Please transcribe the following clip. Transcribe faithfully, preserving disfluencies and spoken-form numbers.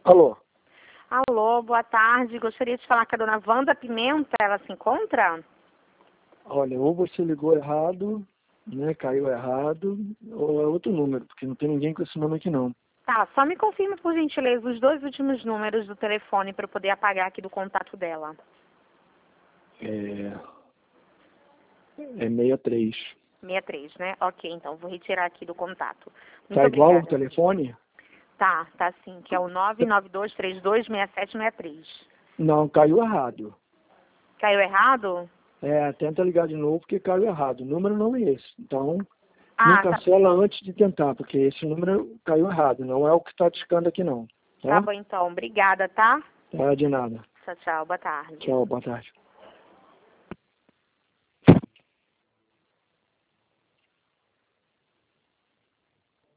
Alô? Alô, boa tarde. Gostaria de falar com a dona Wanda Pimenta. Ela se encontra? Olha, ou você ligou errado, né, caiu errado, ou é outro número, porque não tem ninguém com esse nome aqui não. Tá, só me confirma, por gentileza, os dois últimos números do telefone para eu poder apagar aqui do contato dela. É... É sessenta e três. sessenta e três, né? Ok, então vou retirar aqui do contato. Muito Tá igual o obrigada. telefone? Tá, tá sim, que é o nove nove dois três dois seis sete seis três. Não, caiu errado. Caiu errado? É, tenta ligar de novo porque caiu errado. O número não é esse. Então, não Ah, tá, cancela antes de tentar, porque esse número caiu errado. Não é o que está discando aqui não. tá Tá? bom então. Obrigada, tá? Tá, de nada. Tchau, tchau. Boa tarde. Tchau, boa tarde.